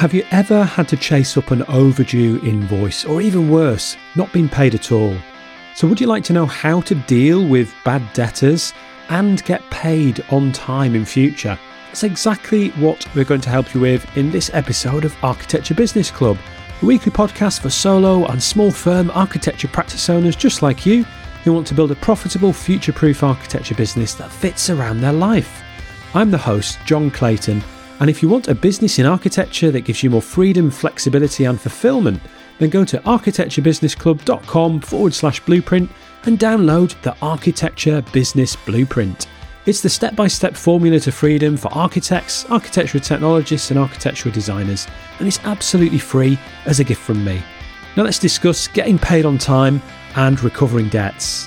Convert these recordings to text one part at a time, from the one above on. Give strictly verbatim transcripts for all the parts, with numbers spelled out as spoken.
Have you ever had to chase up an overdue invoice, or even worse, not been paid at all? So would you like to know how to deal with bad debtors and get paid on time in future? That's exactly what we're going to help you with in this episode of Architecture Business Club, a weekly podcast for solo and small firm architecture practice owners just like you who want to build a profitable, future-proof architecture business that fits around their life. I'm the host, John Clayton, and if you want a business in architecture that gives you more freedom, flexibility and fulfillment, then go to architecturebusinessclub.com forward slash blueprint and download the Architecture Business Blueprint. It's the step-by-step formula to freedom for architects, architectural technologists and architectural designers, and it's absolutely free as a gift from me. Now let's discuss getting paid on time and recovering debts.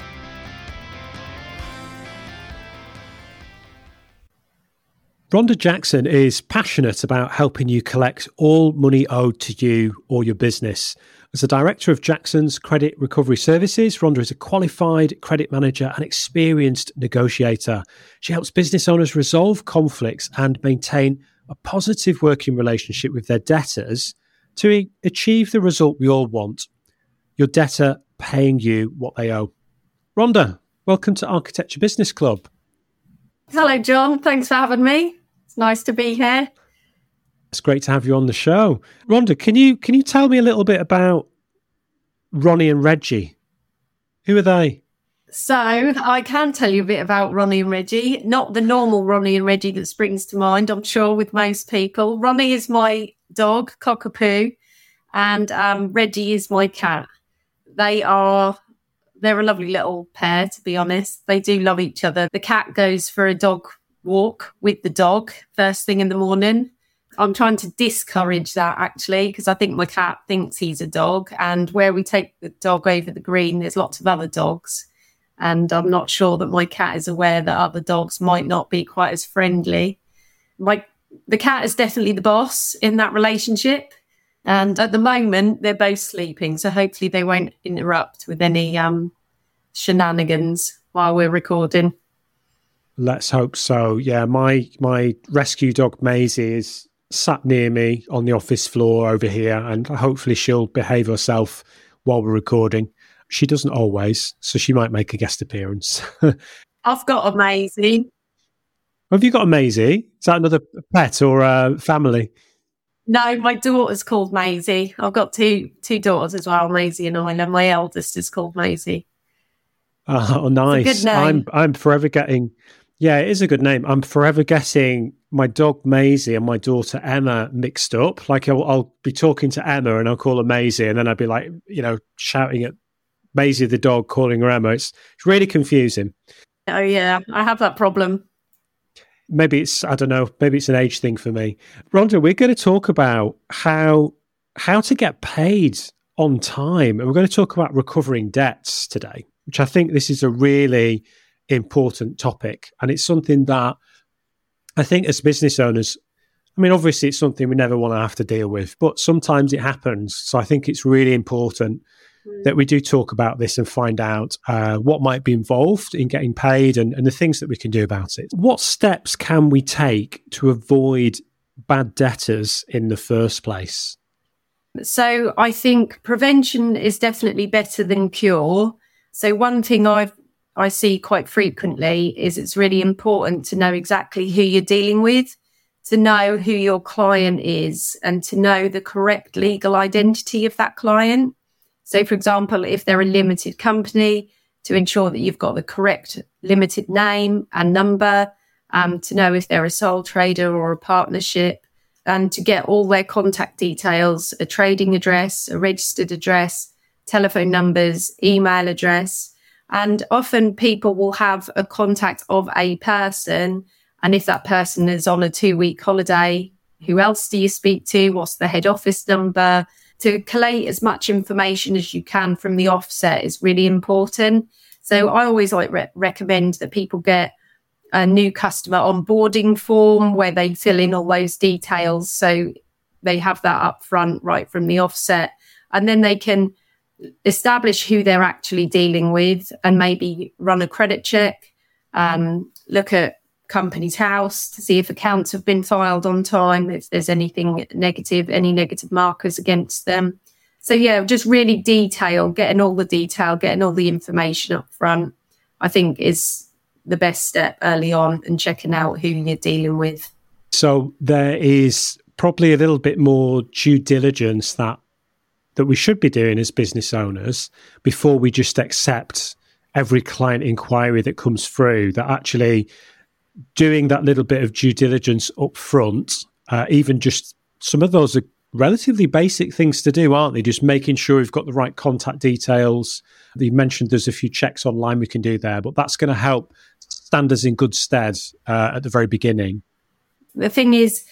Rhonda Jackson is passionate about helping you collect all money owed to you or your business. As the director of Jackson's Credit Recovery Services, Rhonda is a qualified credit manager and experienced negotiator. She helps business owners resolve conflicts and maintain a positive working relationship with their debtors to achieve the result we all want, your debtor paying you what they owe. Rhonda, welcome to Architecture Business Club. Hello, John. Thanks for having me. It's nice to be here. It's great to have you on the show. Rhonda, can you can you tell me a little bit about Ronnie and Reggie? Who are they? So I can tell you a bit about Ronnie and Reggie. Not the normal Ronnie and Reggie that springs to mind, I'm sure, with most people. Ronnie is my dog, Cockapoo, and um, Reggie is my cat. They are... They're a lovely little pair, to be honest. They do love each other. The cat goes for a dog walk with the dog first thing in the morning. I'm trying to discourage that, actually, because I think my cat thinks he's a dog. And where we take the dog over the green, there's lots of other dogs. And I'm not sure that my cat is aware that other dogs might not be quite as friendly. My, the cat is definitely the boss in that relationship. And at the moment, they're both sleeping, so hopefully they won't interrupt with any um, shenanigans while we're recording. Let's hope so. Yeah, my my rescue dog Maisie is sat near me on the office floor over here, and hopefully she'll behave herself while we're recording. She doesn't always, so she might make a guest appearance. I've got a Maisie. Have you got a Maisie? Is that another pet or a family? No, my daughter's called Maisie. I've got two two daughters as well, Maisie and Isla. My eldest is called Maisie. Oh, nice. It's a good name. I'm I'm forever getting, yeah, it is a good name. I'm forever getting my dog Maisie and my daughter Emma mixed up. Like I'll, I'll be talking to Emma and I'll call her Maisie, and then I'd be like, you know, shouting at Maisie the dog, calling her Emma. It's it's really confusing. Oh yeah, I have that problem. Maybe it's, I don't know, maybe it's an age thing for me. Rhonda, we're going to talk about how how to get paid on time. And we're going to talk about recovering debts today, which I think this is a really important topic. And it's something that I think as business owners, I mean, obviously it's something we never want to have to deal with, but sometimes it happens. So I think it's really important that we do talk about this and find out uh, what might be involved in getting paid and, and the things that we can do about it. What steps can we take to avoid bad debtors in the first place? So I think prevention is definitely better than cure. So one thing I've, I see quite frequently is it's really important to know exactly who you're dealing with, to know who your client is, and to know the correct legal identity of that client. So, for example, if they're a limited company, to ensure that you've got the correct limited name and number, um, to know if they're a sole trader or a partnership, and to get all their contact details, a trading address, a registered address, telephone numbers, email address. And often people will have a contact of a person. And if that person is on a two-week holiday, who else do you speak to? What's the head office number? To collate as much information as you can from the offset is really important. So I always like re- recommend that people get a new customer onboarding form where they fill in all those details. So they have that up front right from the offset. And then they can establish who they're actually dealing with and maybe run a credit check, um, look at company's house to see if accounts have been filed on time, if there's anything negative, any negative markers against them. So yeah, just really detail, getting all the detail, getting all the information up front, I think is the best step early on, and checking out who you're dealing with. So there is probably a little bit more due diligence that that we should be doing as business owners before we just accept every client inquiry that comes through, that actually doing that little bit of due diligence up front, uh, even just some of those are relatively basic things to do, aren't they? Just making sure we've got the right contact details. You mentioned there's a few checks online we can do there, but that's going to help stand us in good stead uh, at the very beginning. The thing is,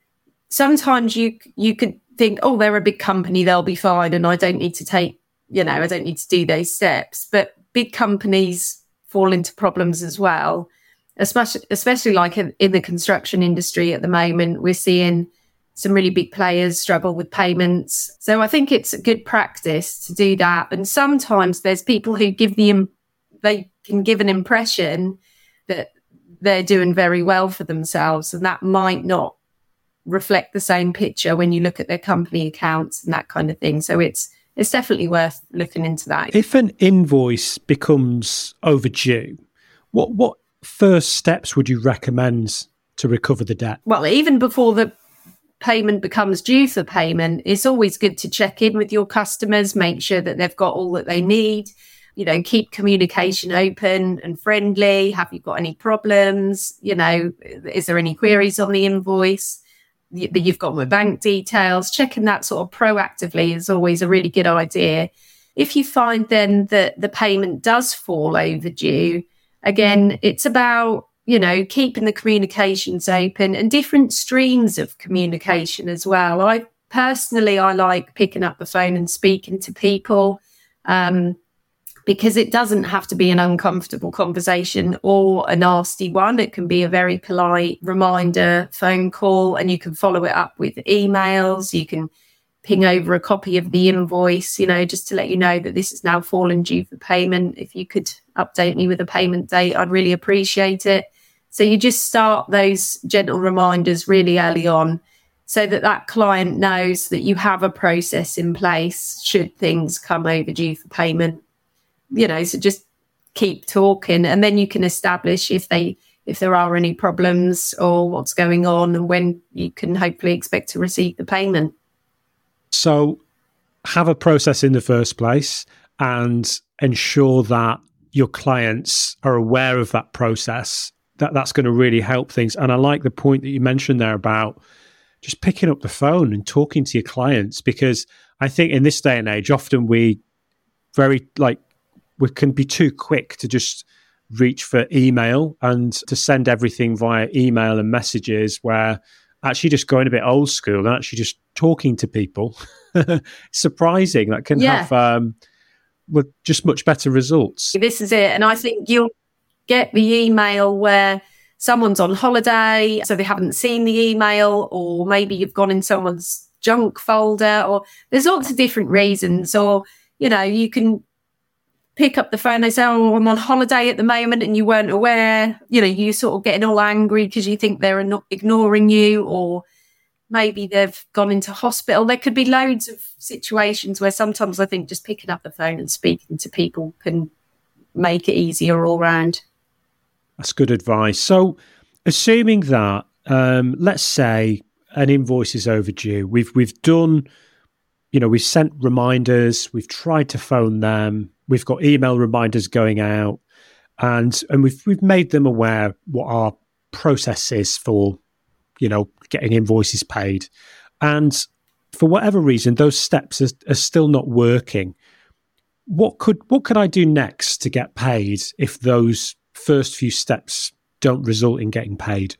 sometimes you you could think, oh, they're a big company, they'll be fine, and I don't need to take, you know, I don't need to do those steps. But big companies fall into problems as well, especially especially like in, in the construction industry at the moment. We're seeing some really big players struggle with payments. So I think it's a good practice to do that. And sometimes there's people who give the, they can give an impression that they're doing very well for themselves, and that might not reflect the same picture when you look at their company accounts and that kind of thing. So it's it's definitely worth looking into that. If an invoice becomes overdue, what what first steps would you recommend to recover the debt? Well, even before the payment becomes due for payment, it's always good to check in with your customers, make sure that they've got all that they need. You know, keep communication open and friendly. Have you got any problems? You know, is there any queries on the invoice? That you've got my bank details. Checking that sort of proactively is always a really good idea. If you find then that the payment does fall overdue, again, it's about, you know, keeping the communications open and different streams of communication as well. I personally, I like picking up the phone and speaking to people, um, because it doesn't have to be an uncomfortable conversation or a nasty one. It can be a very polite reminder phone call, and you can follow it up with emails. You can ping over a copy of the invoice, you know, just to let you know that this is now fallen due for payment. If you could update me with a payment date, I'd really appreciate it. So you just start those gentle reminders really early on, so that that client knows that you have a process in place should things come overdue for payment. You know, so just keep talking, and then you can establish if they if there are any problems or what's going on, and when you can hopefully expect to receive the payment. So have a process in the first place and ensure that your clients are aware of that process. That that's going to really help things. And I like the point that you mentioned there about just picking up the phone and talking to your clients, because I think in this day and age, often we very like we can be too quick to just reach for email and to send everything via email and messages, where actually just going a bit old school and actually just talking to people, surprising, that can yeah. have um, with just much better results. This is it. And I think you'll get the email where someone's on holiday, so they haven't seen the email, or maybe you've gone in someone's junk folder, or there's lots of different reasons. Or, you know, you can pick up the phone, they say, oh, I'm on holiday at the moment, and you weren't aware. You know, you sort of getting all angry because you think they're not ignoring you, or maybe they've gone into hospital. There could be loads of situations where sometimes I think just picking up the phone and speaking to people can make it easier all round. That's good advice. So assuming that, um, let's say an invoice is overdue, we've we've done, you know, we've sent reminders, we've tried to phone them, we've got email reminders going out, and and we've we've made them aware what our process is for, you know, getting invoices paid. And for whatever reason, those steps are, are still not working. What could what could I do next to get paid if those first few steps don't result in getting paid?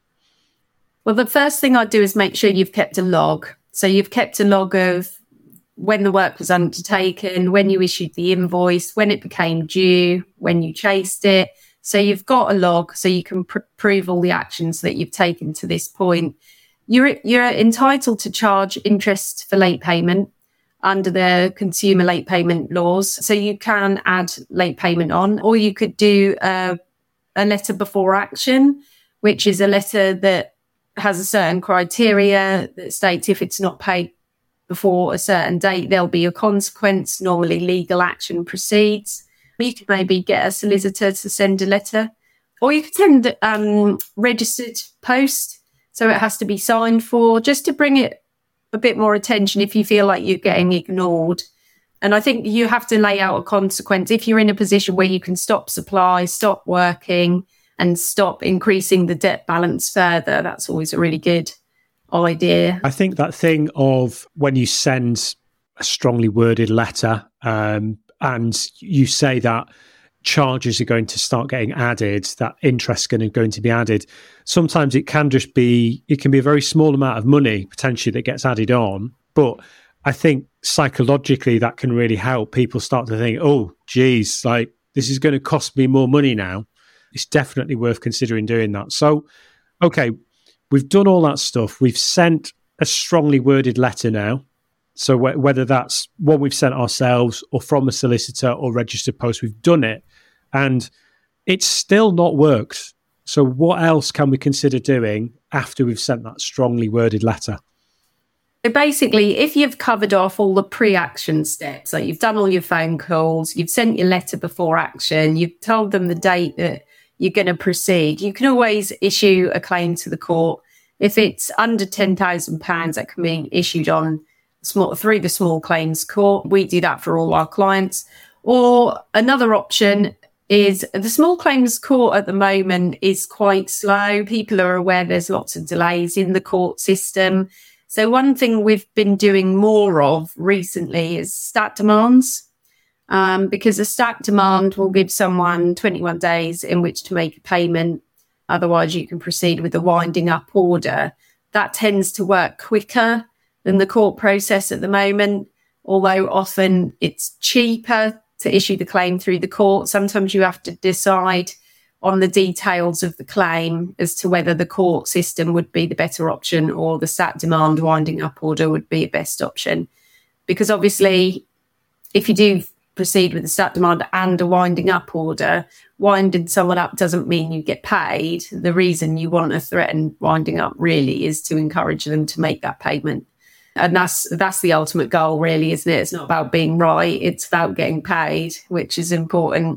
Well, the first thing I'd do is make sure you've kept a log. So you've kept a log of when the work was undertaken, when you issued the invoice, when it became due, when you chased it. So you've got a log, so you can pr- prove all the actions that you've taken to this point. You're you're entitled to charge interest for late payment under the consumer late payment laws. So you can add late payment on, or you could do a, a letter before action, which is a letter that has a certain criteria that states if it's not paid before a certain date, there'll be a consequence. Normally legal action proceeds. You could maybe get a solicitor to send a letter, or you could send um, registered post. So it has to be signed for, just to bring it a bit more attention if you feel like you're getting ignored. And I think you have to lay out a consequence. If you're in a position where you can stop supply, stop working, and stop increasing the debt balance further, that's always a really good idea. I think that thing of when you send a strongly worded letter um, and you say that charges are going to start getting added, that interest is going to be added, sometimes it can just be, it can be a very small amount of money potentially that gets added on. But I think psychologically that can really help people start to think, oh, geez, like this is going to cost me more money now. It's definitely worth considering doing that. So, okay, we've done all that stuff. We've sent a strongly worded letter now. So wh- whether that's one we've sent ourselves or from a solicitor or registered post, we've done it. And it's still not worked. So what else can we consider doing after we've sent that strongly worded letter? So basically, if you've covered off all the pre-action steps, like you've done all your phone calls, you've sent your letter before action, you've told them the date that you're going to proceed, you can always issue a claim to the court. If it's under ten thousand pounds, that can be issued on small, through the small claims court. We do that for all our clients. Or another option is the small claims court at the moment is quite slow. People are aware there's lots of delays in the court system. So one thing we've been doing more of recently is stat demands. Um, because a stat demand will give someone twenty-one days in which to make a payment. Otherwise, you can proceed with the winding up order. That tends to work quicker than the court process at the moment, although often it's cheaper to issue the claim through the court. Sometimes you have to decide on the details of the claim as to whether the court system would be the better option or the stat demand winding up order would be a best option. Because obviously, if you do proceed with the stat demand and a winding up order, winding someone up doesn't mean you get paid. The reason you want to threaten winding up really is to encourage them to make that payment. And that's that's the ultimate goal, really, isn't it? It's not about being right. It's about getting paid, which is important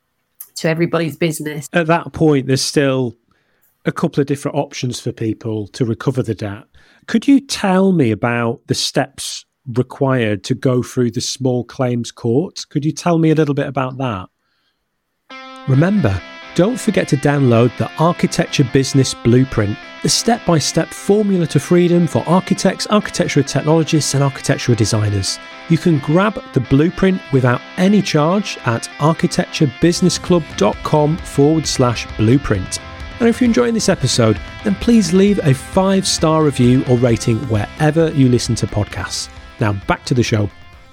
to everybody's business. At that point, there's still a couple of different options for people to recover the debt. Could you tell me about the steps required to go through the small claims court? Could you tell me a little bit about that? Remember, don't forget to download the Architecture Business Blueprint, the step-by-step formula to freedom for architects, architectural technologists and architectural designers. You can grab the blueprint without any charge at architecturebusinessclub.com forward slash blueprint. And if you're enjoying this episode, then please leave a five-star review or rating wherever you listen to podcasts. Now back to the show.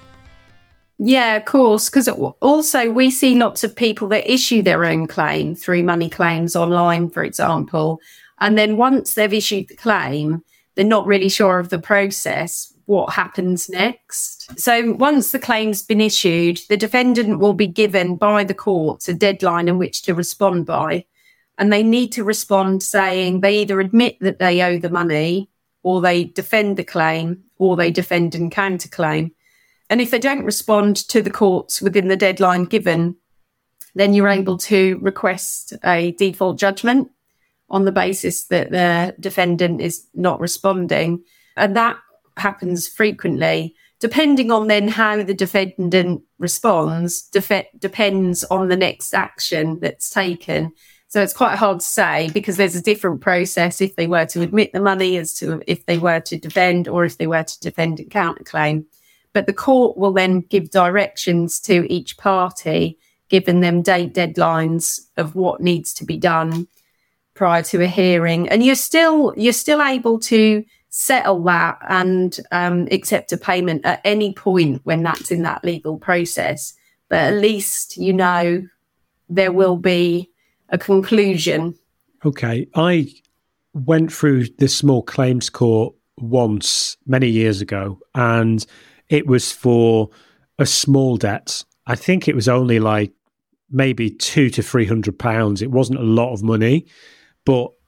Yeah, of course, because also we see lots of people that issue their own claim through money claims online, for example. And then once they've issued the claim, they're not really sure of the process, what happens next. So once the claim's been issued, the defendant will be given by the court a deadline in which to respond by. And they need to respond saying they either admit that they owe the money, or they defend the claim, or they defend and counterclaim. And if they don't respond to the courts within the deadline given, then you're able to request a default judgment on the basis that the defendant is not responding. And that happens frequently. Depending on then how the defendant responds, def- depends on the next action that's taken. So it's quite hard to say because there's a different process if they were to admit the money as to if they were to defend or if they were to defend and counterclaim. But the court will then give directions to each party, giving them date deadlines of what needs to be done prior to a hearing. And you're still you're still able to settle that and um, accept a payment at any point when that's in that legal process. But at least you know there will be a conclusion. Okay. I went through the small claims court once many years ago, and it was for a small debt. I think it was only like maybe two to three hundred pounds. It wasn't a lot of money, but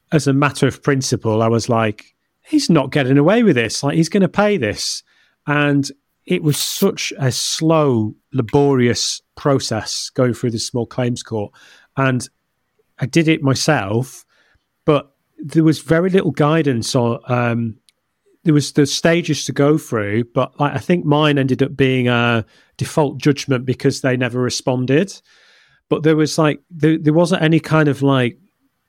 as a matter of principle, I was like, he's not getting away with this. Like, he's going to pay this. And it was such a slow, laborious process going through the small claims court. And I did it myself, but there was very little guidance on, um, there was the stages to go through, but like, I think mine ended up being a default judgment because they never responded. But there was like, there, there wasn't any kind of like,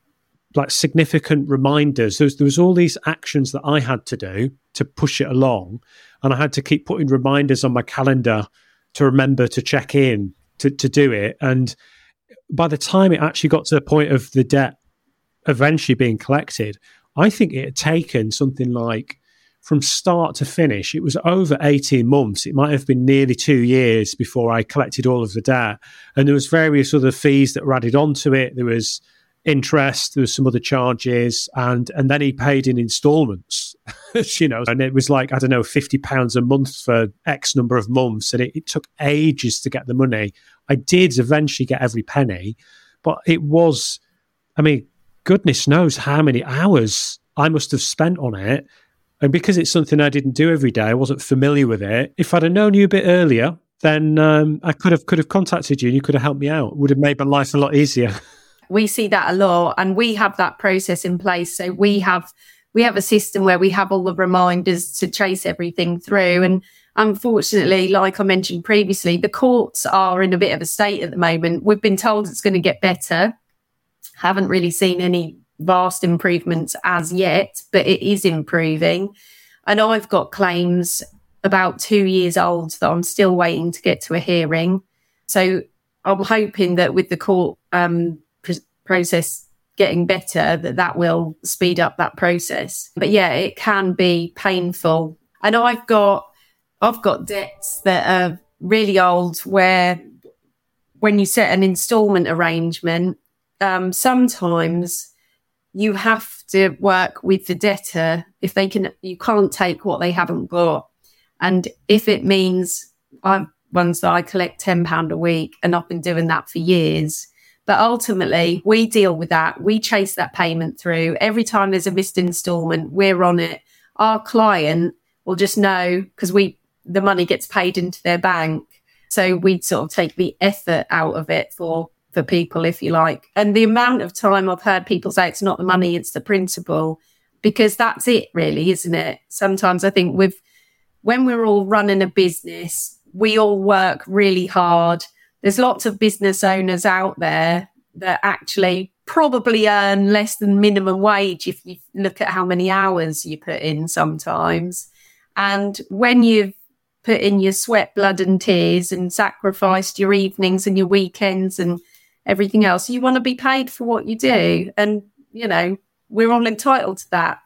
like significant reminders. There was, there was all these actions that I had to do to push it along. And I had to keep putting reminders on my calendar to remember to check in to, to do it. And by the time it actually got to the point of the debt eventually being collected, I think it had taken something like from start to finish, it was over eighteen months. It might have been nearly two years before I collected all of the debt. And there was various other fees that were added onto it. There was interest, there was some other charges, and and then he paid in installments, you know, and it was like, I don't know, fifty pounds a month for X number of months, and it, it took ages to get the money. I did eventually get every penny, but it was, I mean, goodness knows how many hours I must have spent on it. And because it's something I didn't do every day, I wasn't familiar with it. If I'd have known you a bit earlier, then um, I could have could have contacted you and you could have helped me out. It would have made my life a lot easier. We see that a lot, and we have that process in place. So we have we have a system where we have all the reminders to chase everything through. And unfortunately, like I mentioned previously, the courts are in a bit of a state at the moment. We've been told it's going to get better. Haven't really seen any vast improvements as yet, but it is improving. And I've got claims about two years old that I'm still waiting to get to a hearing. So I'm hoping that with the court um, process getting better, that that will speed up that process. But yeah, it can be painful. And I've got I've got debts that are really old where when you set an instalment arrangement, um, sometimes you have to work with the debtor if they can. You can't take what they haven't got. And if it means I'm ones that I collect ten pounds a week, and I've been doing that for years. But ultimately, we deal with that. We chase that payment through. Every time there's a missed instalment, we're on it. Our client will just know because we the money gets paid into their bank. So we sort of take the effort out of it for, for people, if you like. And the amount of time I've heard people say it's not the money, it's the principle, because that's it really, isn't it? Sometimes I think with when we're all running a business, we all work really hard. There's lots of business owners out there that actually probably earn less than minimum wage if you look at how many hours you put in sometimes. And when you've put in your sweat, blood and tears and sacrificed your evenings and your weekends and everything else, you want to be paid for what you do. And, you know, we're all entitled to that.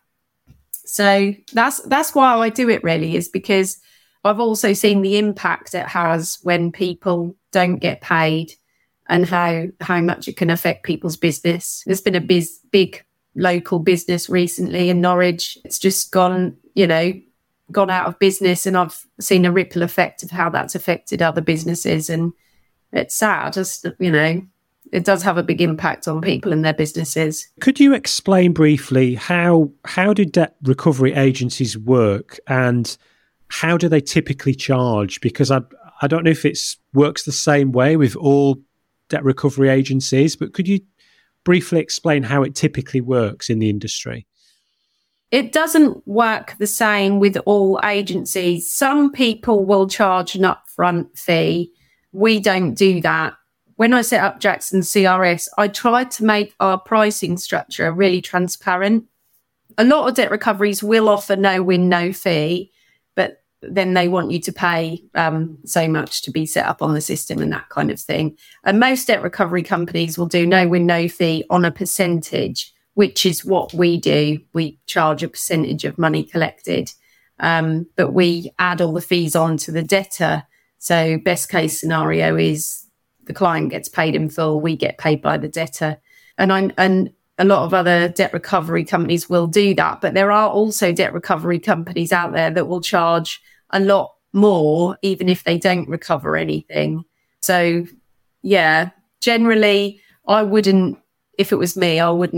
So that's that's why I do it really, is because I've also seen the impact it has when people don't get paid and how, how much it can affect people's business. There's been a biz, big local business recently in Norwich. It's just gone, you know, gone out of business, and I've seen a ripple effect of how that's affected other businesses. And it's sad, just, you know, it does have a big impact on people and their businesses. Could you explain briefly how how do debt recovery agencies work, and how do they typically charge? Because I I don't know if it works the same way with all debt recovery agencies, but could you briefly explain how it typically works in the industry? It doesn't work the same with all agencies. Some people will charge an upfront fee. We don't do that. When I set up Jackson C R S, I tried to make our pricing structure really transparent. A lot of debt recoveries will offer no win, no fee, but then they want you to pay um, so much to be set up on the system and that kind of thing. And most debt recovery companies will do no win, no fee on a percentage, which is what we do. We charge a percentage of money collected, um, but we add all the fees on to the debtor. So best case scenario is the client gets paid in full, we get paid by the debtor. And I, and a lot of other debt recovery companies will do that, but there are also debt recovery companies out there that will charge a lot more, even if they don't recover anything. So yeah, generally I wouldn't, if it was me, I wouldn't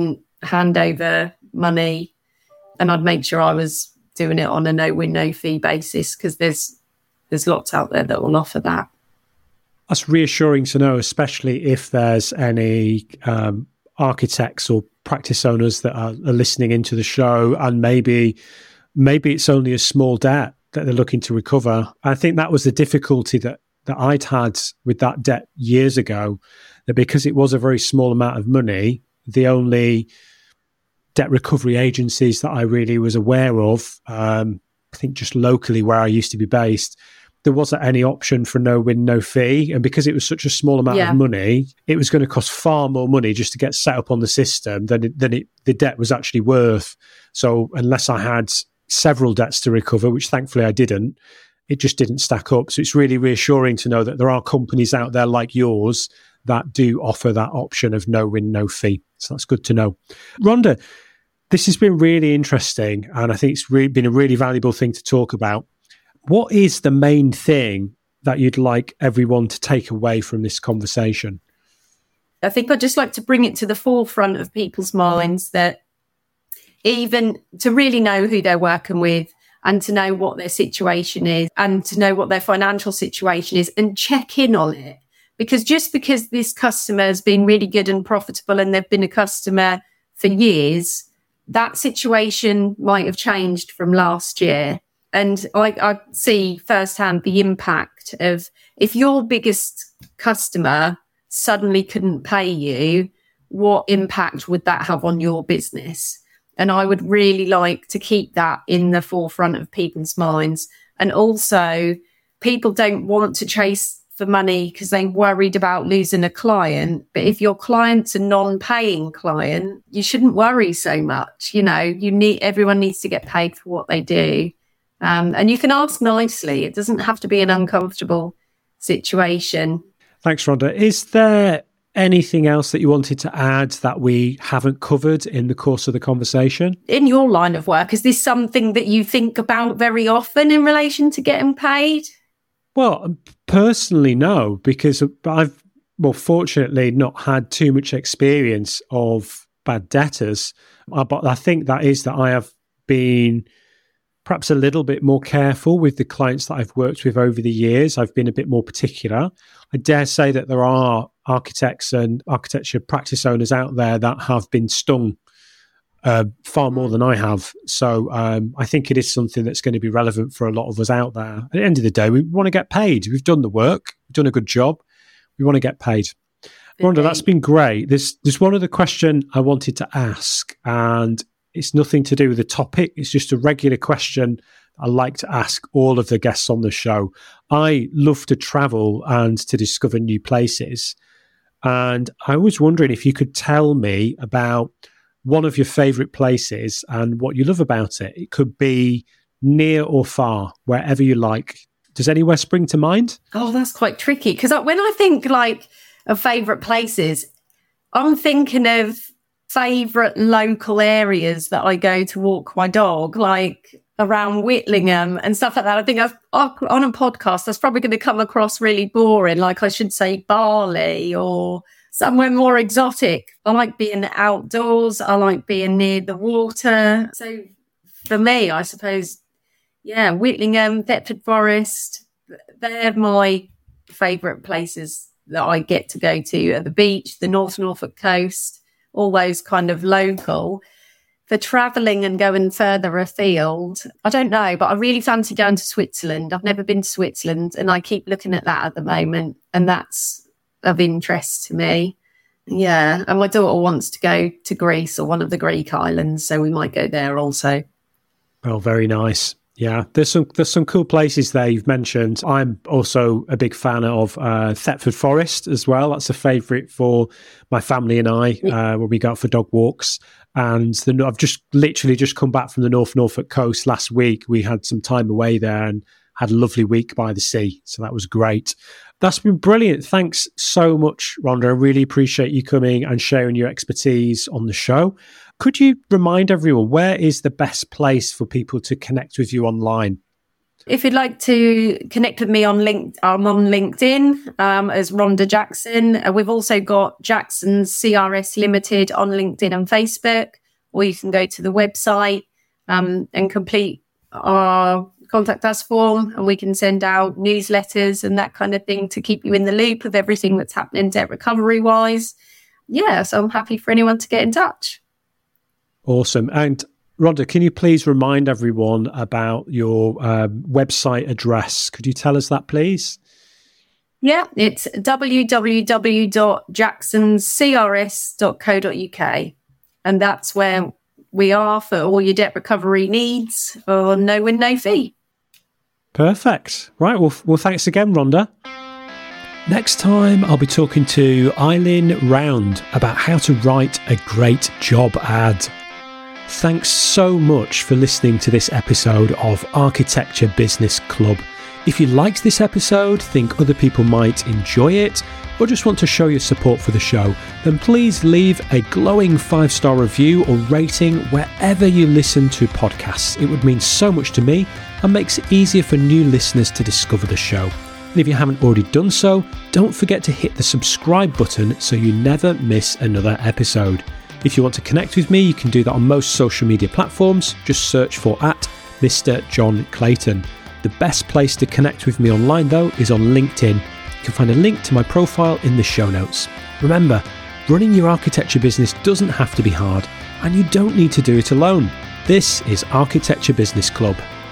hand over money, and I'd make sure I was doing it on a no-win, no-fee basis, because there's there's lots out there that will offer that. That's reassuring to know, especially if there's any um, architects or practice owners that are, are listening into the show, and maybe maybe it's only a small debt that they're looking to recover. I think that was the difficulty that, that I'd had with that debt years ago, that because it was a very small amount of money, the only debt recovery agencies that I really was aware of, um, I think just locally where I used to be based, there wasn't any option for no win, no fee. And because it was such a small amount yeah. of money, it was going to cost far more money just to get set up on the system than, it, than it, the debt was actually worth. So unless I had several debts to recover, which thankfully I didn't, it just didn't stack up. So it's really reassuring to know that there are companies out there like yours that do offer that option of no win, no fee. So that's good to know. Rhonda, this has been really interesting, and I think it's really been a really valuable thing to talk about. What is the main thing that you'd like everyone to take away from this conversation? I think I'd just like to bring it to the forefront of people's minds that even to really know who they're working with, and to know what their situation is, and to know what their financial situation is, and check in on it. Because just because this customer has been really good and profitable and they've been a customer for years, that situation might have changed from last year. And I, I see firsthand the impact of if your biggest customer suddenly couldn't pay you, what impact would that have on your business? And I would really like to keep that in the forefront of people's minds. And also, people don't want to chase for money because they're worried about losing a client. But if your client's a non-paying client, you shouldn't worry so much. You know, you need everyone needs to get paid for what they do. Um, and you can ask nicely. It doesn't have to be an uncomfortable situation. Thanks, Rhonda. Is there anything else that you wanted to add that we haven't covered in the course of the conversation? In your line of work, is this something that you think about very often in relation to getting paid? Well, personally, no, because I've, well, fortunately not had too much experience of bad debtors. Uh, but I think that is that I have been perhaps a little bit more careful with the clients that I've worked with over the years. I've been a bit more particular. I dare say that there are architects and architecture practice owners out there that have been stung uh, far more than I have. So um, I think it is something that's going to be relevant for a lot of us out there. At the end of the day, we want to get paid. We've done the work. We've done a good job. We want to get paid. Rhonda, that's been great. There's, there's one other question I wanted to ask, and it's nothing to do with the topic. It's just a regular question I like to ask all of the guests on the show. I love to travel and to discover new places. And I was wondering if you could tell me about one of your favorite places and what you love about it. It could be near or far, wherever you like. Does anywhere spring to mind? Oh, that's quite tricky. Because when I think like of favorite places, I'm thinking of favourite local areas that I go to walk my dog, like around Whitlingham and stuff like that. I think I've, on a podcast, that's probably going to come across really boring. Like I should say Bali or somewhere more exotic. I like being outdoors. I like being near the water. So for me, I suppose, yeah, Whitlingham, Thetford Forest, they're my favourite places that I get to go to at the beach, the North Norfolk coast, all those kind of local. For travelling and going further afield, I don't know, but I really fancy going to Switzerland. I've never been to Switzerland, and I keep looking at that at the moment, and that's of interest to me. Yeah, and my daughter wants to go to Greece or one of the Greek islands, so we might go there also. Oh, very nice. Yeah, there's some there's some cool places there you've mentioned. I'm also a big fan of uh, Thetford Forest as well. That's a favourite for my family and I uh, when we go out for dog walks. And the, I've just literally just come back from the North Norfolk coast last week. We had some time away there and had a lovely week by the sea. So that was great. That's been brilliant. Thanks so much, Rhonda. I really appreciate you coming and sharing your expertise on the show. Could you remind everyone, where is the best place for people to connect with you online? If you'd like to connect with me on link, I'm on LinkedIn um, as Rhonda Jackson. Uh, we've also got Jackson's C R S Limited on LinkedIn and Facebook, or you can go to the website um, and complete our contact us form, and we can send out newsletters and that kind of thing to keep you in the loop of everything that's happening debt recovery wise. Yeah, so I'm happy for anyone to get in touch. Awesome. And Rhonda, can you please remind everyone about your uh, website address? Could you tell us that, please? Yeah, it's w w w dot jacksons c r s dot co dot u k. And that's where we are for all your debt recovery needs for no win, no fee. Perfect. Right. Well, well, thanks again, Rhonda. Next time, I'll be talking to Eileen Round about how to write a great job ad. Thanks so much for listening to this episode of Architecture Business Club. If you liked this episode, think other people might enjoy it, or just want to show your support for the show, then please leave a glowing five-star review or rating wherever you listen to podcasts. It would mean so much to me and makes it easier for new listeners to discover the show. And if you haven't already done so, don't forget to hit the subscribe button so you never miss another episode. If you want to connect with me, you can do that on most social media platforms. Just search for at Mister John Clayton. The best place to connect with me online, though, is on LinkedIn. You can find a link to my profile in the show notes. Remember, running your architecture business doesn't have to be hard, and you don't need to do it alone. This is Architecture Business Club.